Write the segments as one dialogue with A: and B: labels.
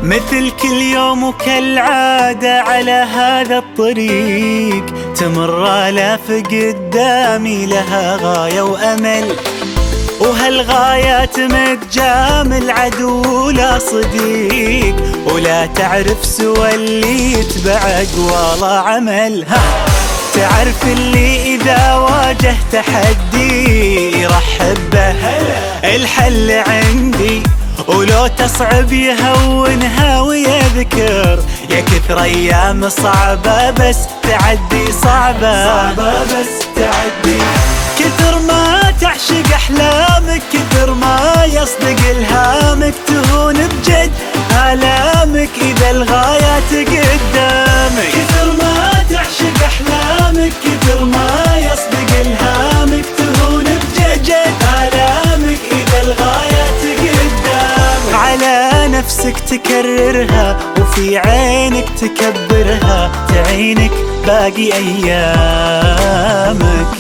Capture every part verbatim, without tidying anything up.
A: مثل كل يوم وكالعادة على هذا الطريق تمر آلاف قدامي لها غاية وأمل، وهالغايات متجامل عدو ولا صديق، ولا تعرف سوى اللي يتبع أقوال عمل. ها تعرف اللي إذا واجه تحدي يرحب به، الحل عندي ولو تصعب يهونها ويذكر، يا كثر أيام صعبة بس تعدي، صعبة صعبة بس تعدي. كثر ما تعشق أحلامك كثر ما يصدق إلهامك، تهون بجد آلامك إذا الغايات قدامك. كثر ما تعشق أحلامك كثر ما يصدق إلهامك، تهون بجد آلامك إذا الغايات قدامك. على نفسك تكررها وفي عينك تكبرها، تعينك باقي أيامك.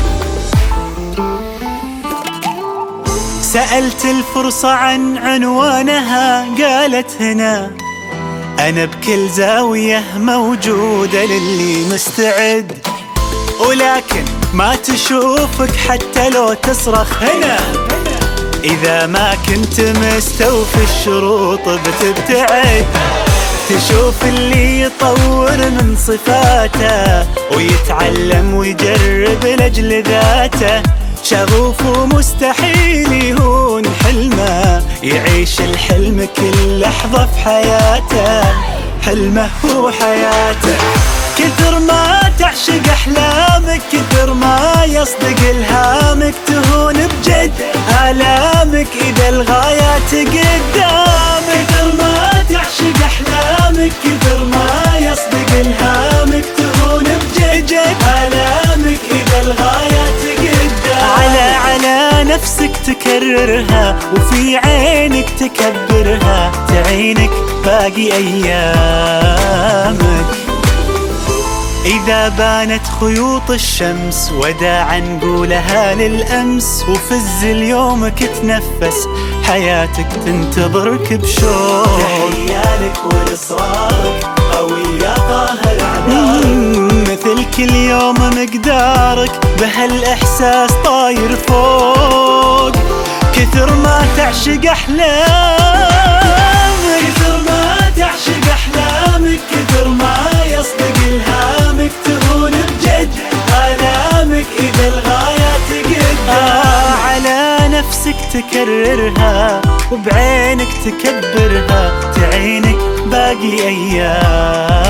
A: سألت الفرصة عن عنوانها قالت هنا، أنا بكل زاوية موجودة للي مستعد، ولكن ما تشوفك حتى لو تصرخ هنا، إذا ما كنت مستوفي الشروط بتبتعد. تشوف اللي يطور من صفاته ويتعلم ويجرب لأجل ذاته، شغوف ومستحيل يهون حلمه، يعيش الحلم كل لحظة في حياته، حلمه هو حياته. كثر ما تعشق أحلامك كثر ما يصدق إلهامك، تهون بجد آلامك إذا الغايات قدامك. كثر ما تعشق أحلامك كثر ما يصدق إلهامك، تهون بجد آلامك إذا الغايات قدامك. على على نفسك تكررها وفي عينك تكبرها، تعينك باقي أيامك. إذا بانت خيوط الشمس وداعا نقولها للأمس، وفز اليومك تنفس حياتك تنتظرك بشوق. تحيالك ولإصرارك قوية قاهر أعذارك، مثل كل يوم مقدارك بهالإحساس طاير فوق. كثر ما تعشق أحلامك كثر ما تعشق أحلامك، كثر ما يصدق إلهامك، تهون بجد آلامك إذا الغايات قدامك. آه على نفسك تكررها وبعينك تكبرها، تعينك باقي أيام.